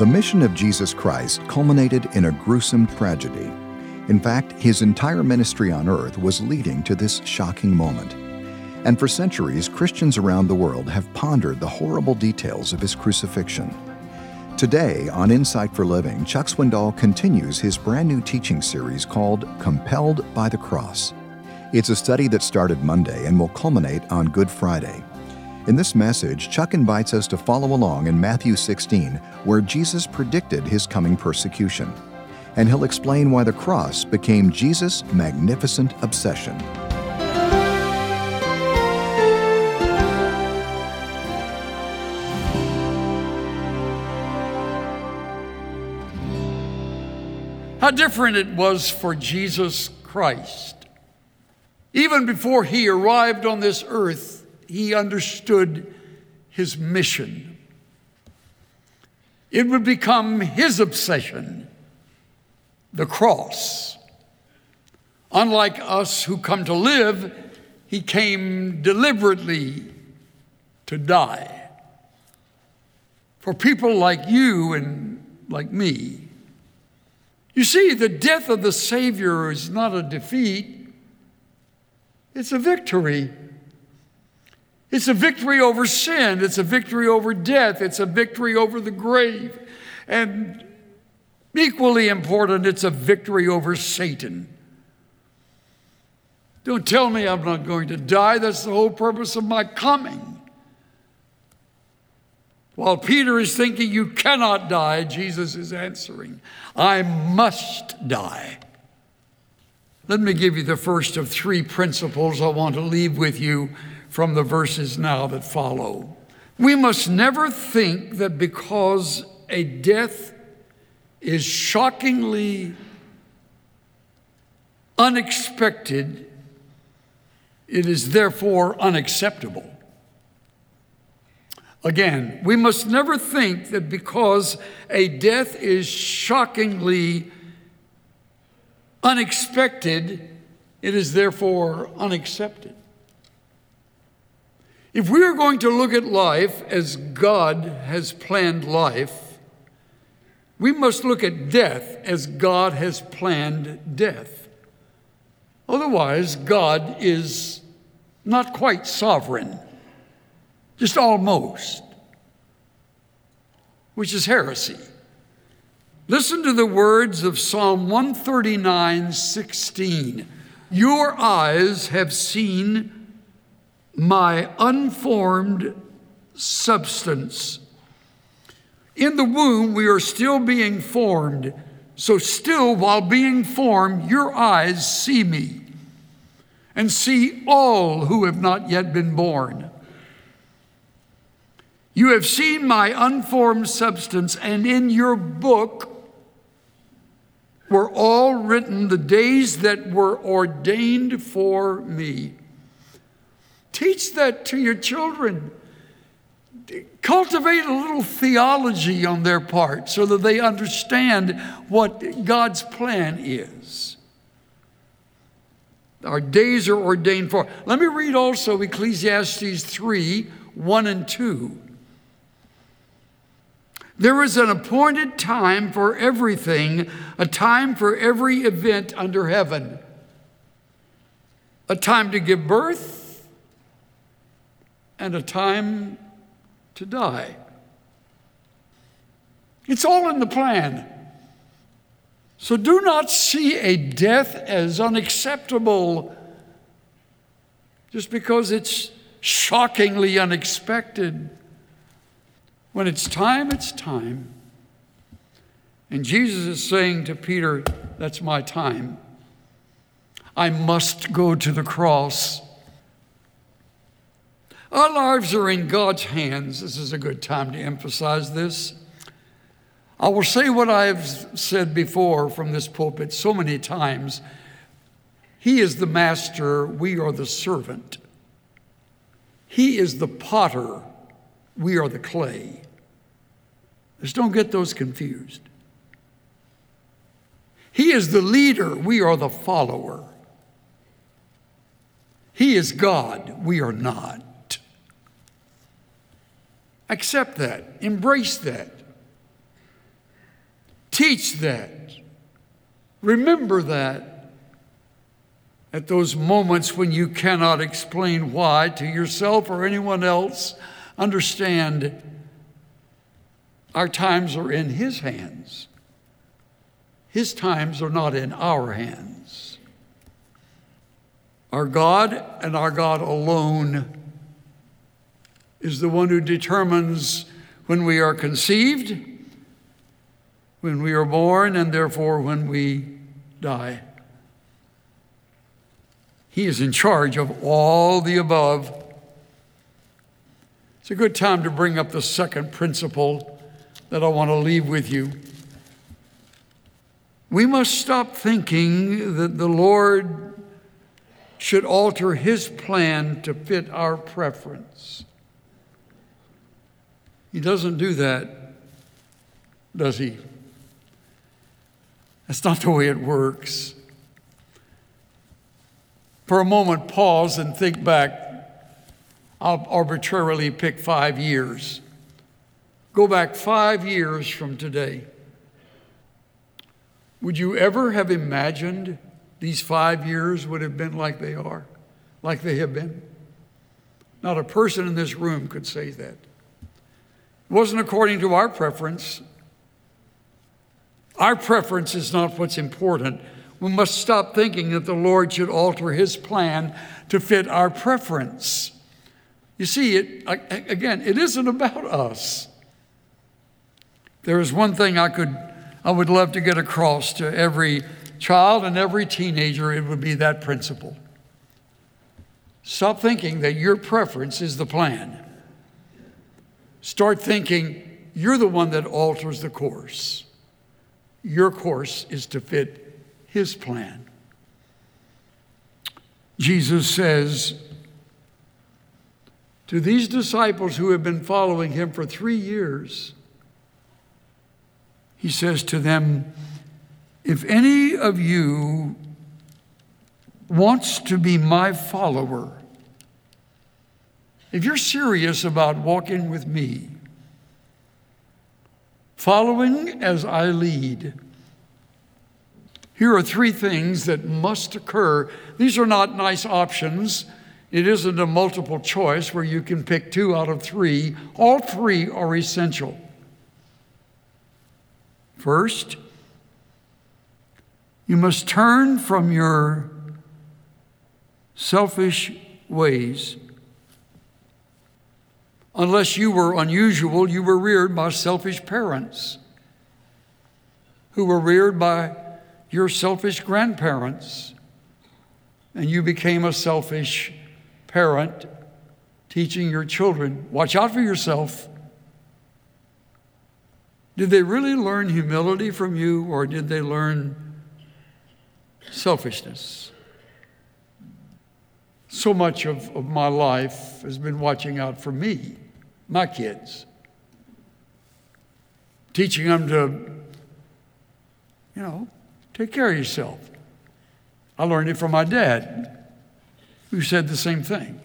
The mission of Jesus Christ culminated in a gruesome tragedy. In fact, his entire ministry on earth was leading to this shocking moment. And for centuries, Christians around the world have pondered the horrible details of his crucifixion. Today, on Insight for Living, Chuck Swindoll continues his brand new teaching series called Compelled by the Cross. It's a study that started Monday and will culminate on Good Friday. In this message, Chuck invites us to follow along in Matthew 16, where Jesus predicted his coming persecution. And he'll explain why the cross became Jesus' magnificent obsession. How different it was for Jesus Christ. Even before he arrived on this earth, he understood his mission. It would become his obsession, the cross. Unlike us who come to live, he came deliberately to die. For people like you and like me. You see, the death of the Savior is not a defeat, it's a victory. It's a victory over sin. It's a victory over death. It's a victory over the grave. And equally important, it's a victory over Satan. Don't tell me I'm not going to die. That's the whole purpose of my coming. While Peter is thinking you cannot die, Jesus is answering, I must die. Let me give you the first of three principles I want to leave with you from the verses now that follow. We must never think that because a death is shockingly unexpected, it is therefore unacceptable. Again, we must never think that because a death is shockingly unexpected, it is therefore unaccepted. If we are going to look at life as God has planned life, we must look at death as God has planned death. Otherwise, God is not quite sovereign, just almost, which is heresy. Listen to the words of Psalm 139:16. Your eyes have seen my unformed substance. In the womb, we are still being formed. So still, while being formed, your eyes see me and see all who have not yet been born. You have seen my unformed substance, and in your book were all written the days that were ordained for me. Teach that to your children. Cultivate a little theology on their part so that they understand what God's plan is. Our days are ordained for. Let me read also Ecclesiastes 3:1-2. There is an appointed time for everything, a time for every event under heaven. A time to give birth, and a time to die. It's all in the plan. So do not see a death as unacceptable just because it's shockingly unexpected. When it's time, it's time. And Jesus is saying to Peter, that's my time. I must go to the cross. Our lives are in God's hands. This is a good time to emphasize this. I will say what I have said before from this pulpit so many times. He is the master, we are the servant. He is the potter, we are the clay. Just don't get those confused. He is the leader, we are the follower. He is God, we are not. Accept that. Embrace that. Teach that. Remember that at those moments when you cannot explain why to yourself or anyone else. Understand our times are in His hands. His times are not in our hands. Our God and our God alone is the one who determines when we are conceived, when we are born, and therefore when we die. He is in charge of all the above. It's a good time to bring up the second principle that I want to leave with you. We must stop thinking that the Lord should alter His plan to fit our preference. He doesn't do that, does He? That's not the way it works. For a moment, pause and think back. I'll arbitrarily pick 5 years. Go back 5 years from today. Would you ever have imagined these 5 years would have been like they are, like they have been? Not a person in this room could say that. It wasn't according to our preference. Our preference is not what's important. We must stop thinking that the Lord should alter His plan to fit our preference. You see, it isn't about us. There is one thing I would love to get across to every child and every teenager. It would be that principle. Stop thinking that your preference is the plan. Start thinking you're the one that alters the course. Your course is to fit His plan. Jesus says to these disciples who have been following Him for 3 years, He says to them, if any of you wants to be my follower, if you're serious about walking with me, following as I lead, here are 3 things that must occur. These are not nice options. It isn't a multiple choice where you can pick 2 out of 3. All 3 are essential. First, you must turn from your selfish ways. Unless you were unusual, you were reared by selfish parents who were reared by your selfish grandparents, and you became a selfish parent teaching your children, watch out for yourself. Did they really learn humility from you, or did they learn selfishness? So much of my life has been watching out for me, my kids, teaching them to, take care of yourself. I learned it from my dad, who said the same thing.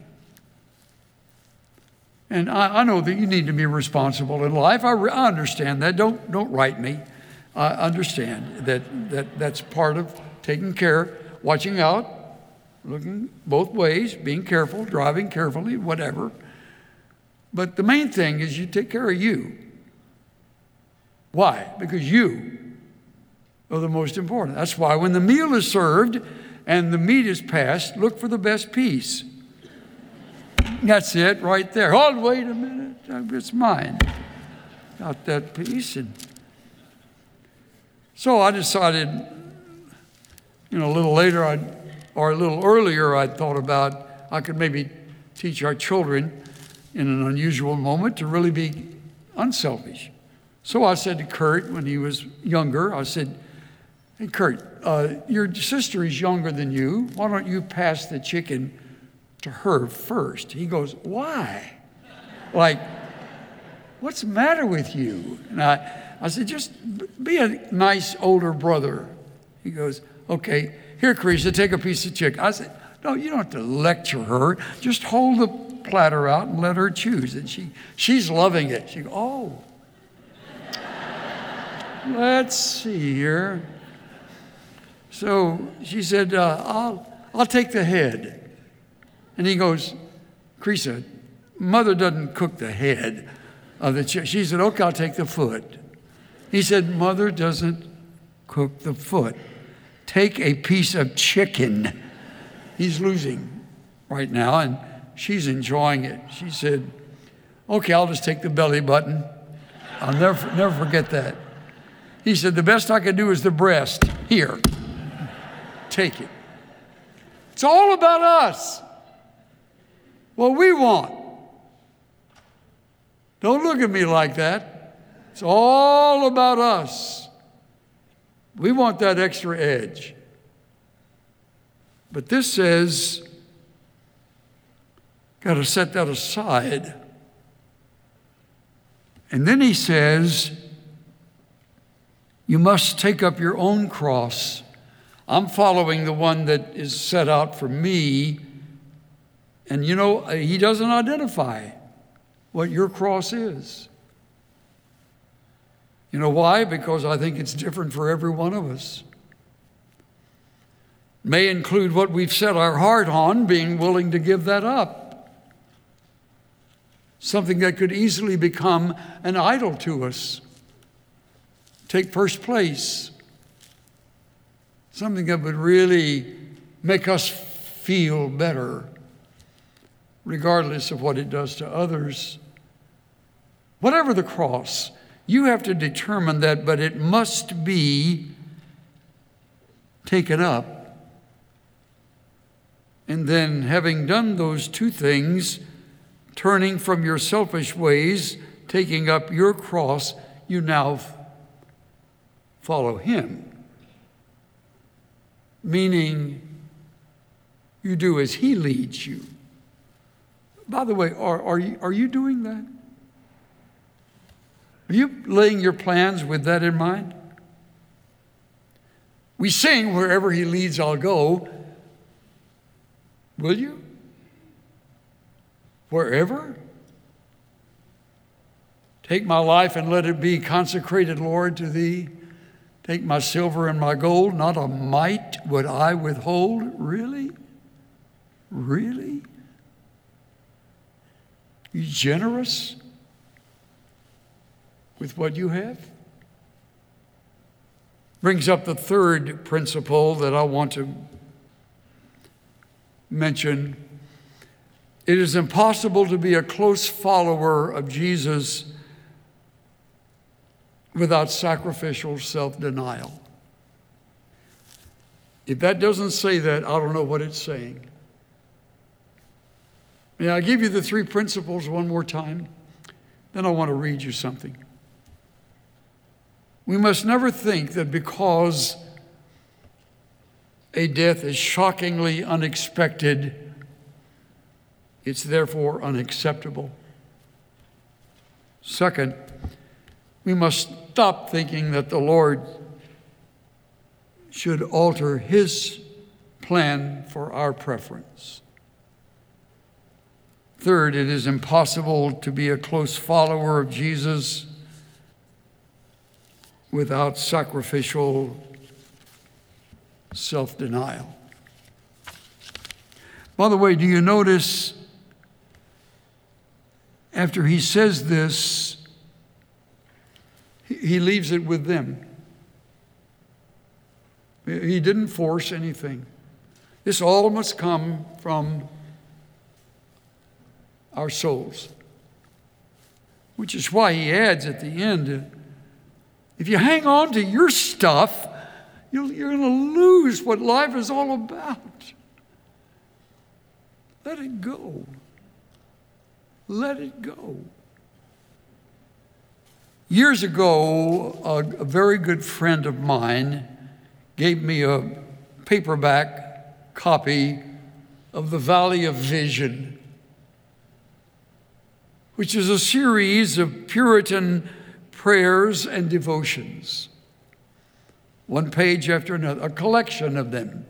And I know that you need to be responsible in life. I understand that. Don't write me. I understand that's part of taking care, watching out, looking both ways, being careful, driving carefully, whatever. But the main thing is you take care of you. Why? Because you are the most important. That's why when the meal is served and the meat is passed, look for the best piece. That's it right there. Oh, wait a minute. It's mine. Got that piece. And so I decided, a little later or a little earlier, I thought about I could maybe teach our children in an unusual moment to really be unselfish. So I said to Kurt when he was younger, I said, hey, Kurt, your sister is younger than you. Why don't you pass the chicken to her first? He goes, why? Like, what's the matter with you? And I said, just be a nice older brother. He goes, okay, here, Carisha, take a piece of chicken. I said, no, you don't have to lecture her. Just hold the platter out and let her choose. And she's loving it. She goes, oh. let's see here. So she said, I'll take the head. And he goes, Creasa, Mother doesn't cook the head of the chicken. She said, okay, I'll take the foot. He said, Mother doesn't cook the foot. Take a piece of chicken. He's losing right now, and she's enjoying it. She said, okay, I'll just take the belly button. I'll never forget that. He said, the best I can do is the breast. Here, take it. It's all about us. What we want. Don't look at me like that. It's all about us. We want that extra edge. But this says, got to set that aside. And then he says, you must take up your own cross. I'm following the one that is set out for me. And you know, he doesn't identify what your cross is. You know why? Because I think it's different for every one of us. It may include what we've set our heart on, being willing to give that up. Something that could easily become an idol to us. Take first place. Something that would really make us feel better, regardless of what it does to others. Whatever the cross, you have to determine that, but it must be taken up. And then, having done those two things, turning from your selfish ways, taking up your cross, you now follow him. Meaning, you do as he leads you. By the way, are you doing that? Are you laying your plans with that in mind? We sing, wherever he leads, I'll go. Will you? Wherever? Take my life and let it be consecrated, Lord, to thee. Take my silver and my gold, not a mite would I withhold. Really? Really? You generous with what you have? Brings up the third principle that I want to mention. It is impossible to be a close follower of Jesus without sacrificial self-denial. If that doesn't say that, I don't know what it's saying. May I give you the three principles one more time? Then I want to read you something. We must never think that because a death is shockingly unexpected, it's therefore unacceptable. Second, we must stop thinking that the Lord should alter his plan for our preference. Third, it is impossible to be a close follower of Jesus without sacrificial self-denial. By the way, do you notice after he says this, he leaves it with them. He didn't force anything. This all must come from our souls, which is why he adds at the end, if you hang on to your stuff, you're going to lose what life is all about. Let it go. Let it go. Years ago, a very good friend of mine gave me a paperback copy of The Valley of Vision, which is a series of Puritan prayers and devotions, one page after another, a collection of them.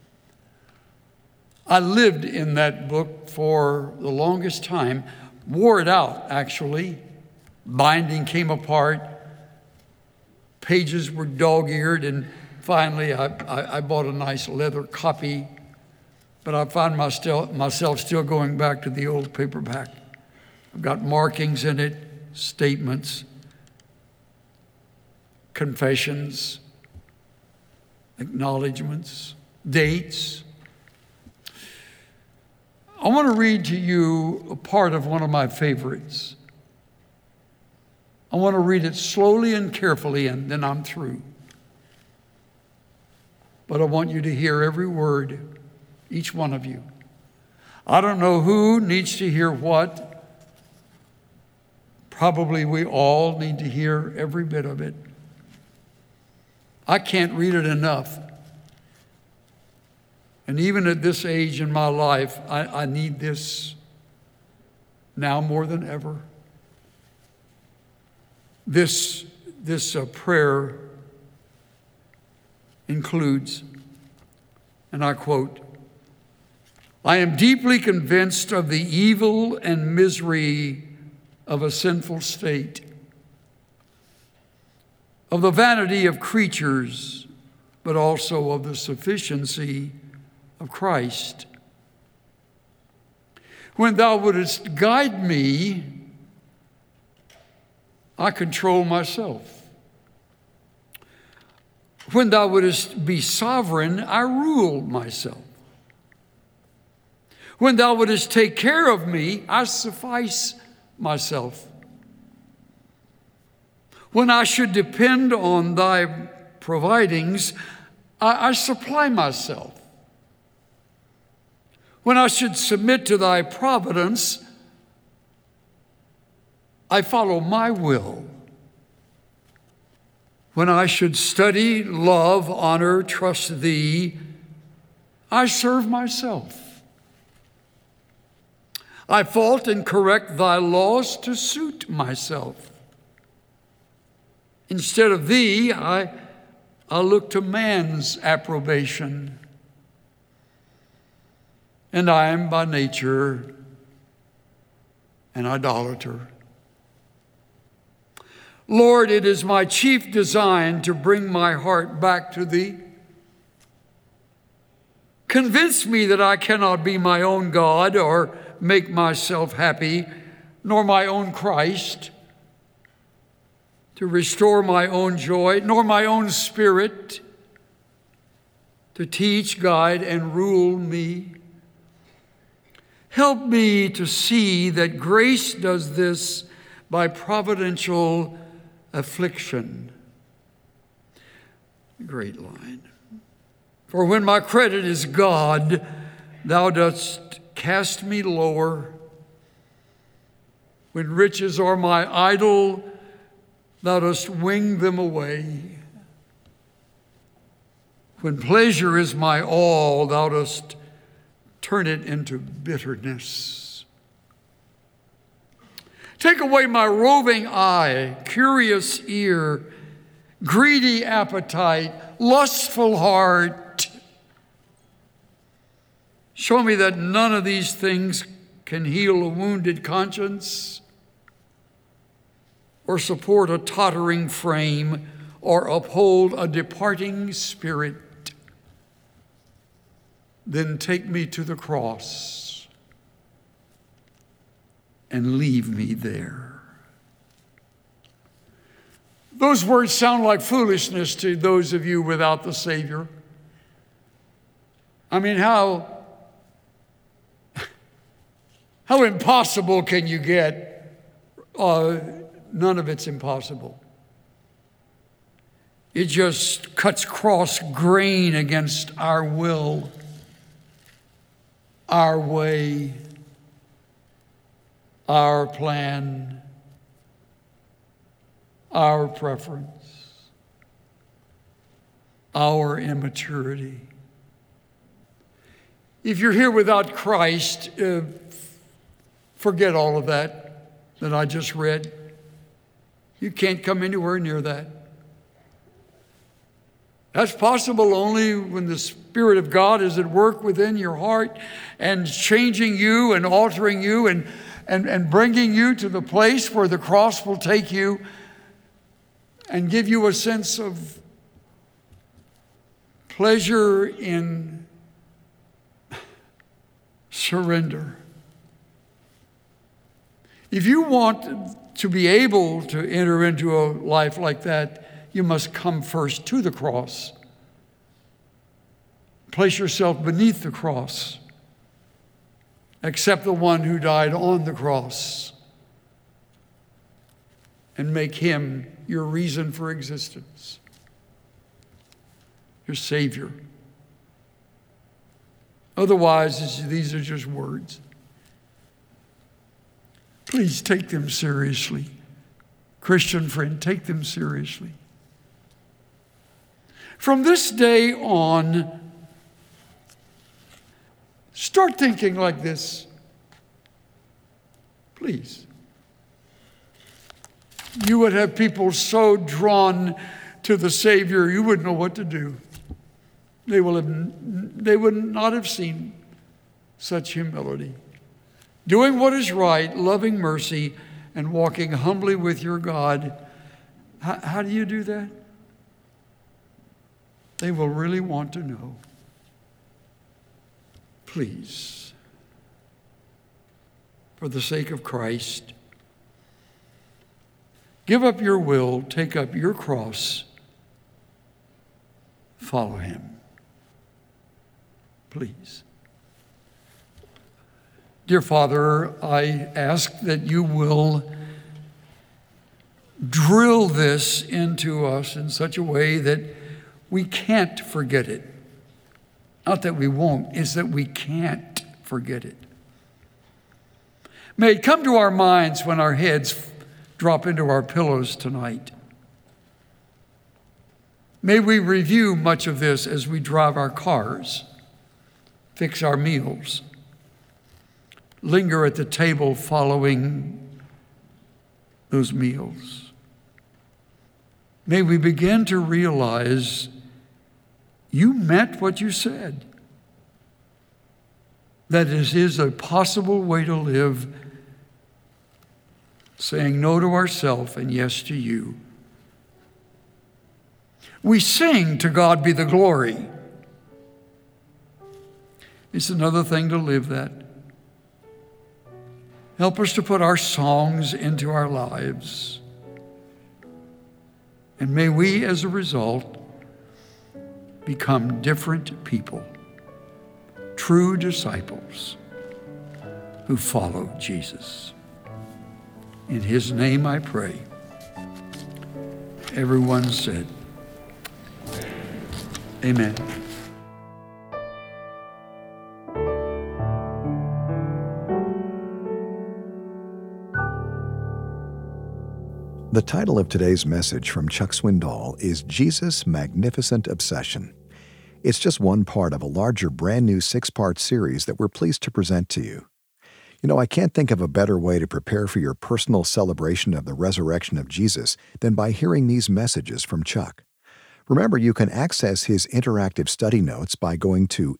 I lived in that book for the longest time, wore it out actually. Binding came apart, pages were dog-eared, and finally I bought a nice leather copy, but I find myself still going back to the old paperback. I've got markings in it, statements, confessions, acknowledgments, dates. I want to read to you a part of one of my favorites. I want to read it slowly and carefully, and then I'm through. But I want you to hear every word, each one of you. I don't know who needs to hear what. Probably we all need to hear every bit of it. I can't read it enough. And even at this age in my life, I need this now more than ever. This prayer includes, and I quote, "I am deeply convinced of the evil and misery of a sinful state, of the vanity of creatures, but also of the sufficiency of Christ. When thou wouldest guide me, I control myself. When thou wouldest be sovereign, I rule myself. When thou wouldest take care of me, I suffice myself. When I should depend on thy providings, I supply myself. When I should submit to thy providence, I follow my will. When I should study, love, honor, trust thee, I serve myself. I fault and correct thy laws to suit myself. Instead of thee, I look to man's approbation. And I am by nature an idolater. Lord, it is my chief design to bring my heart back to thee. Convince me that I cannot be my own God or make myself happy, nor my own Christ, to restore my own joy, nor my own spirit, to teach, guide, and rule me. Help me to see that grace does this by providential affliction. Great line. For when my credit is God, thou dost cast me lower. When riches are my idol, thou dost wing them away. When pleasure is my all, thou dost turn it into bitterness. Take away my roving eye, curious ear, greedy appetite, lustful heart. Show me that none of these things can heal a wounded conscience, or support a tottering frame, or uphold a departing spirit. Then take me to the cross and leave me there." Those words sound like foolishness to those of you without the Savior. I mean, how impossible can you get? None of it's impossible. It just cuts cross grain against our will, our way, our plan, our preference, our immaturity. If you're here without Christ, forget all of that I just read. You can't come anywhere near that. That's possible only when the Spirit of God is at work within your heart and changing you and altering you and bringing you to the place where the cross will take you. and give you a sense of pleasure in surrender. If you want to be able to enter into a life like that, you must come first to the cross. Place yourself beneath the cross. Accept the one who died on the cross and make him your reason for existence, your Savior. Otherwise, these are just words. Please take them seriously. Christian friend, take them seriously. From this day on, start thinking like this. Please. You would have people so drawn to the Savior, you wouldn't know what to do. They would not have seen such humility. Doing what is right, loving mercy, and walking humbly with your God. How do you do that? They will really want to know. Please, for the sake of Christ, give up your will, take up your cross, follow him. Please. Dear Father, I ask that you will drill this into us in such a way that we can't forget it. Not that we won't, it's that we can't forget it. May it come to our minds when our heads drop into our pillows tonight. May we review much of this as we drive our cars, fix our meals, linger at the table following those meals. May we begin to realize you meant what you said, that it is a possible way to live, saying no to ourselves and yes to you. We sing to God be the glory. It's another thing to live that. Help us to put our songs into our lives. And may we, as a result, become different people, true disciples who follow Jesus. In his name I pray. Everyone said, amen. The title of today's message from Chuck Swindoll is Jesus' Magnificent Obsession. It's just one part of a larger, brand new 6-part series that we're pleased to present to you. You know, I can't think of a better way to prepare for your personal celebration of the resurrection of Jesus than by hearing these messages from Chuck. Remember, you can access his interactive study notes by going to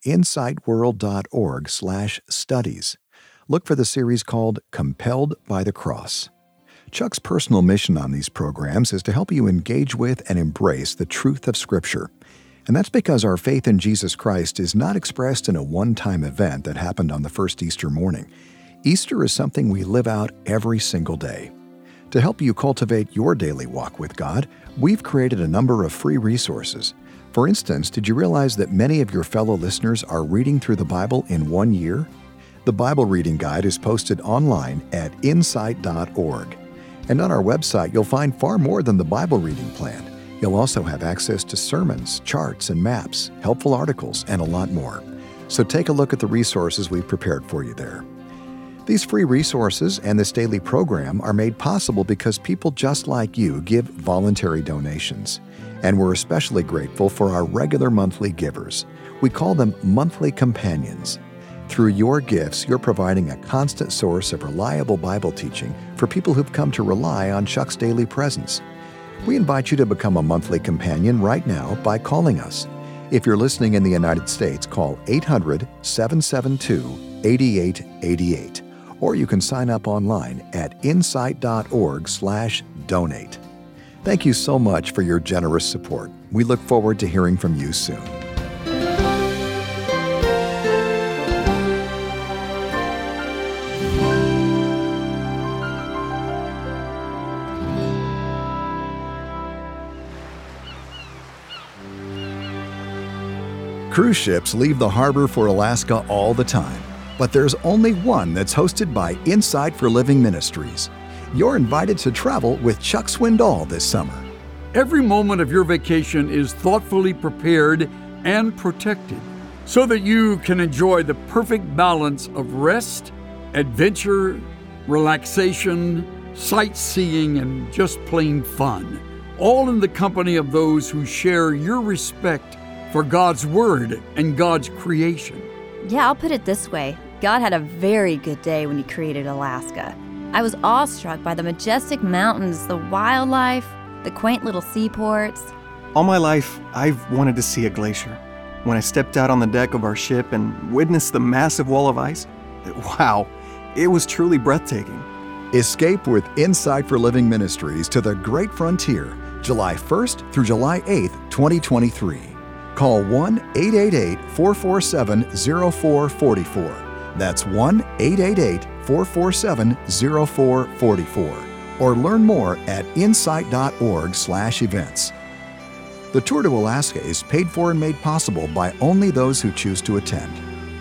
insightworld.org/studies. Look for the series called Compelled by the Cross. Chuck's personal mission on these programs is to help you engage with and embrace the truth of Scripture. And that's because our faith in Jesus Christ is not expressed in a one-time event that happened on the first Easter morning. Easter is something we live out every single day. To help you cultivate your daily walk with God, we've created a number of free resources. For instance, did you realize that many of your fellow listeners are reading through the Bible in 1 year? The Bible Reading Guide is posted online at insight.org. And on our website, you'll find far more than the Bible reading plan. You'll also have access to sermons, charts and maps, helpful articles, and a lot more. So take a look at the resources we've prepared for you there. These free resources and this daily program are made possible because people just like you give voluntary donations. And we're especially grateful for our regular monthly givers. We call them monthly companions. Through your gifts, you're providing a constant source of reliable Bible teaching for people who've come to rely on Chuck's daily presence. We invite you to become a monthly companion right now by calling us. If you're listening in the United States, call 800-772-8888, or you can sign up online at insight.org/donate. Thank you so much for your generous support. We look forward to hearing from you soon. Cruise ships leave the harbor for Alaska all the time, but there's only one that's hosted by Insight for Living Ministries. You're invited to travel with Chuck Swindoll this summer. Every moment of your vacation is thoughtfully prepared and protected so that you can enjoy the perfect balance of rest, adventure, relaxation, sightseeing, and just plain fun, all in the company of those who share your respect for God's Word and God's creation. Yeah, I'll put it this way. God had a very good day when He created Alaska. I was awestruck by the majestic mountains, the wildlife, the quaint little seaports. All my life, I've wanted to see a glacier. When I stepped out on the deck of our ship and witnessed the massive wall of ice, wow, it was truly breathtaking. Escape with Insight for Living Ministries to the Great Frontier, July 1st through July 8th, 2023. Call 1-888-447-0444. That's 1-888-447-0444. Or learn more at insight.org/events. The tour to Alaska is paid for and made possible by only those who choose to attend.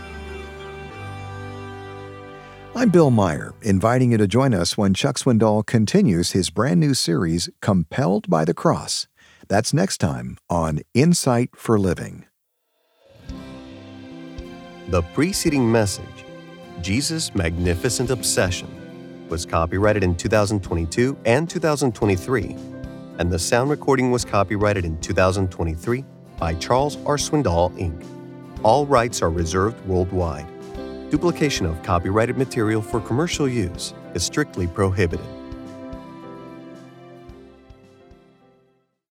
I'm Bill Meyer, inviting you to join us when Chuck Swindoll continues his brand new series, Compelled by the Cross. That's next time on Insight for Living. The preceding message, Jesus' Magnificent Obsession, was copyrighted in 2022 and 2023, and the sound recording was copyrighted in 2023 by Charles R. Swindoll, Inc. All rights are reserved worldwide. Duplication of copyrighted material for commercial use is strictly prohibited.